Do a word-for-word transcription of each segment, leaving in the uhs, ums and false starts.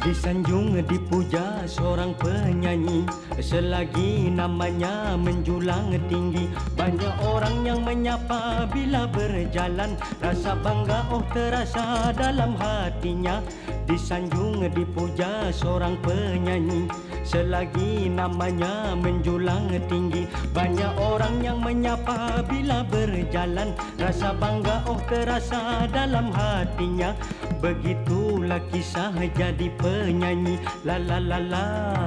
Disanjung dipuja seorang penyanyi, selagi namanya menjulang tinggi. Banyak orang yang menyapa bila berjalan, rasa bangga oh terasa dalam hatinya. Disanjung dipuja seorang penyanyi, selagi namanya menjulang tinggi. Banyak orang yang menyapa bila berjalan, rasa bangga oh terasa dalam hatinya. Begitulah kisah jadi penyanyi, la la la la.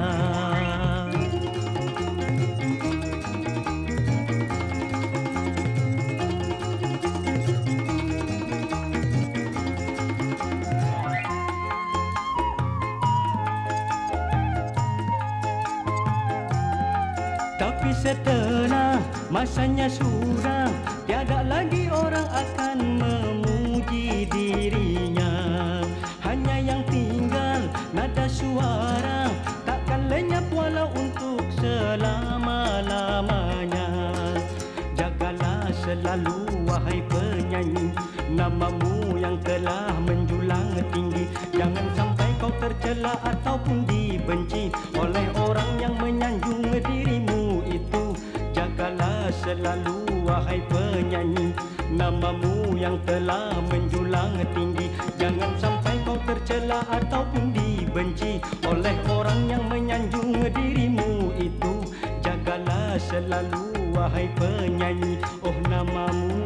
Tapi setelah masanya sudah, tiada lagi orang akan memuji dirinya. Hanya yang tinggal nada suara, takkan lenyap walau untuk selama-lamanya. Jagalah selalu wahai penyanyi, namamu yang telah menjulang tinggi. Jangan sampai kau tercela ataupun dibenci oleh orang yang menyanjung dirimu itu. Jagalah selalu wahai penyanyi, namamu yang telah menjulang tinggi. Jangan sampai kau tercela ataupun dibenci oleh orang yang menyanjung dirimu itu. Jagalah selalu wahai penyanyi, oh namamu.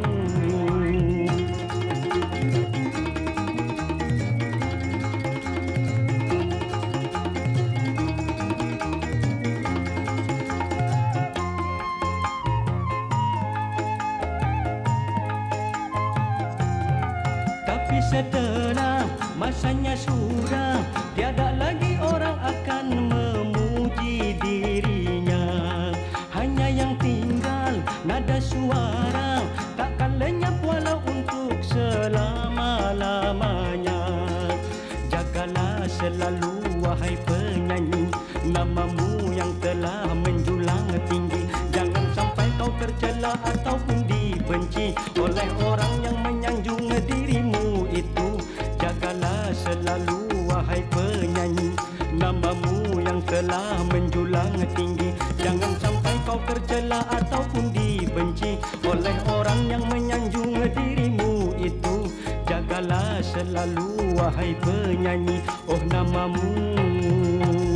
Tapi setelah masanya sudah, tiada lagi orang akan memuji dirinya. Hanya yang tinggal nada suara, takkan lenyap walau untuk selama-lamanya. Jagalah selalu wahai penyanyi, namamu yang telah menjulang tinggi. Jangan sampai kau tercela ataupun dibenci oleh orang yang menyanjung dirimu itu. Jagalah selalu wahai penyanyi, namamu yang telah menjulang tinggi. Jangan sampai kau tercela ataupun dibenci oleh orang yang menyanjung dirimu itu. Jagalah selalu wahai penyanyi, oh namamu.